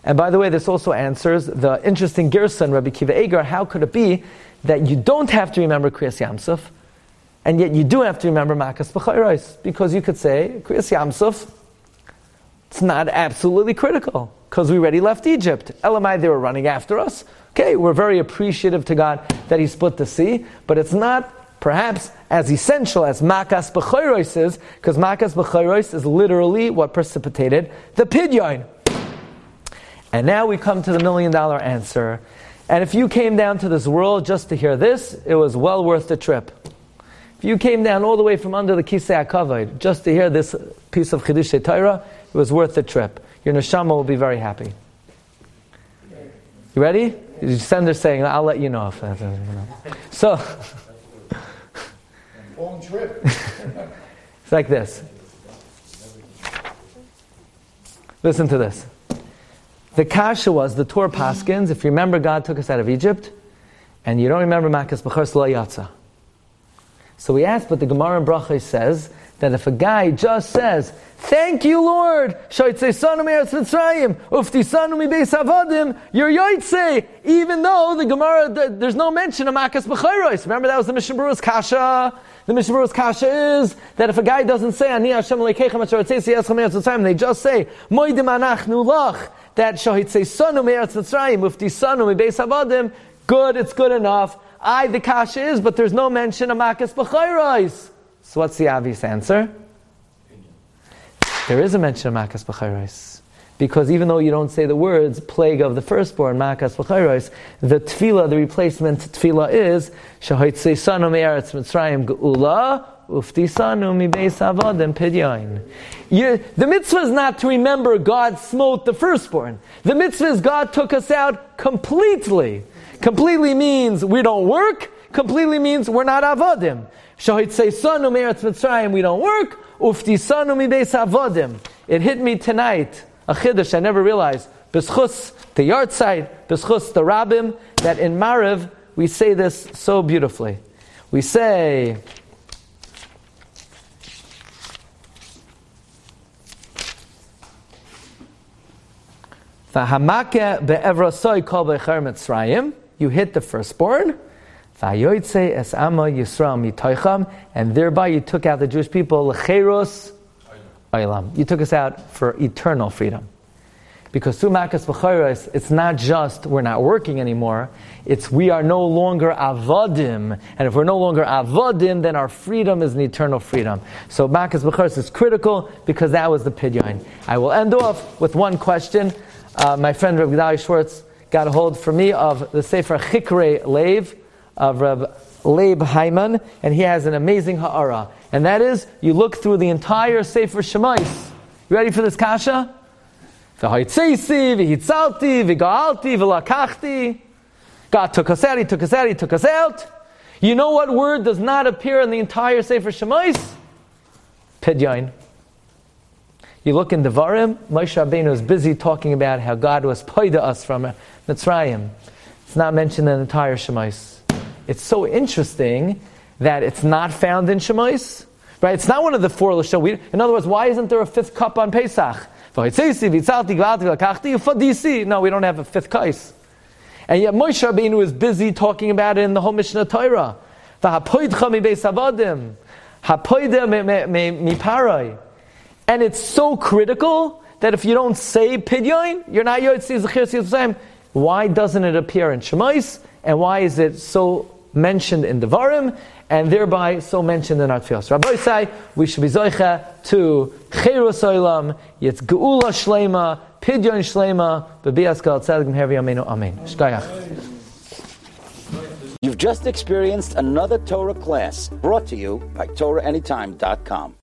B: And by the way, this also answers the interesting Gerson, Rabbi Kiva Eger. How could it be that you don't have to remember Kriyas Yamsuf, and yet you do have to remember Makas B'chayros? Because you could say, Kriyas Yamsuf, it's not absolutely critical, because we already left Egypt. Elamai, they were running after us. Okay, we're very appreciative to God that He split the sea, but it's not perhaps as essential as Makas B'chayros is, because Makas B'chayros is literally what precipitated the Pidyon. And now we come to the million dollar answer. And if you came down to this world just to hear this, it was well worth the trip. If you came down all the way from under the Kisei HaKavod just to hear this piece of Chiddushei Torah, it was worth the trip. Your neshama will be very happy. You ready? You send her saying, I'll let you know if that's, you know. So,
G: Long trip.
B: it's like this. Listen to this. The kasha was, the Torah paskins, if you remember God took us out of Egypt, and you don't remember Makas B'chayros lo yatsa. So we asked, but the Gemara in Brachos says, that if a guy just says, thank you Lord, shoytzei me'eretz Mitzrayim, uftisanu mibeis avadim, you're yotzei, even though the Gemara, the, there's no mention of Makas B'chayros. Remember that was the Mishnah Berurah's kasha. The Mishnah Berurah's kasha is that if a guy doesn't say, Ani Hashem Elokeichem asher hotzeichi eschem me'eretz Mitzrayim, they just say, moidim anachnu lach, that shoytzei me'eretz Mitzrayim, uftisanu mibeis avadim, good, it's good enough. I, the kasha is, but there's no mention of Makas B'chayros. So what's the obvious answer? There is a mention of Makas B'chayros. Because even though you don't say the words, plague of the firstborn, Makas B'chayros, the tefillah, the replacement tefillah is, Shahoitzeisanu me'eretz Mitzrayim ge'ula, uftisanu mibeis avadim pidyon. The mitzvah is not to remember God smote the firstborn. The mitzvah is God took us out completely. Completely means we don't work. Completely means we're not avadim. Shahoitzeisanu me'eretz Mitzrayim, we don't work. Uftisanu mibeis avadim. It hit me tonight, a chiddush I never realized. B'schus the yartzeit, b'schus the rabbim, that in Mariv we say this so beautifully. We say, V'hamake be'evrasoi kol b'cher Mitzrayim. You hit the firstborn. Vayoytze es ama Yisrael mitoicham, and thereby you took out the Jewish people l'cheros olam. You took us out for eternal freedom. Because through Makas B'chayros, it's not just we're not working anymore, it's we are no longer avadim. And if we're no longer avadim, then our freedom is an eternal freedom. So Makas B'chayros is critical because that was the pidyon. I will end off with one question. Uh, my friend Reb Gedalia Schwartz got a hold for me of the Sefer Chikrei Lev of Reb Leib Hyman, and he has an amazing ha'ara. And that is, you look through the entire Sefer Shemais. You ready for this kasha? V'hoitzeisi, v'hitzalti, v'ga'alti, v'lakachti. God took us out, He took us out, He took us out. You know what word does not appear in the entire Sefer Shemais? Pidyon. You look in Devarim, Moshe Rabbeinu is busy talking about how God was poida us from Mitzrayim. It's not mentioned in the entire Shemais. It's so interesting that it's not found in Shemais. Right? It's not one of the four L'shon. In other words, why isn't there a fifth cup on Pesach? No, we don't have a fifth kais. And yet Moshe Rabbeinu is busy talking about it in the whole Mishnah Torah. And it's so critical that if you don't say Pidyon, you're not Yotzi Zechir Yisrael. Why doesn't it appear in Shemais? And why is it so mentioned in Devarim, and thereby so mentioned in our Tfilos? Rabbi say we should be zoicha to Cheiros Olam, Yetz Geula Shleima, Pidyon Shleima, B'bias Kol Tzedek M'Hervi Amenu Amen. Shkayach.
A: You've just experienced another Torah class brought to you by Torah Anytime dot com.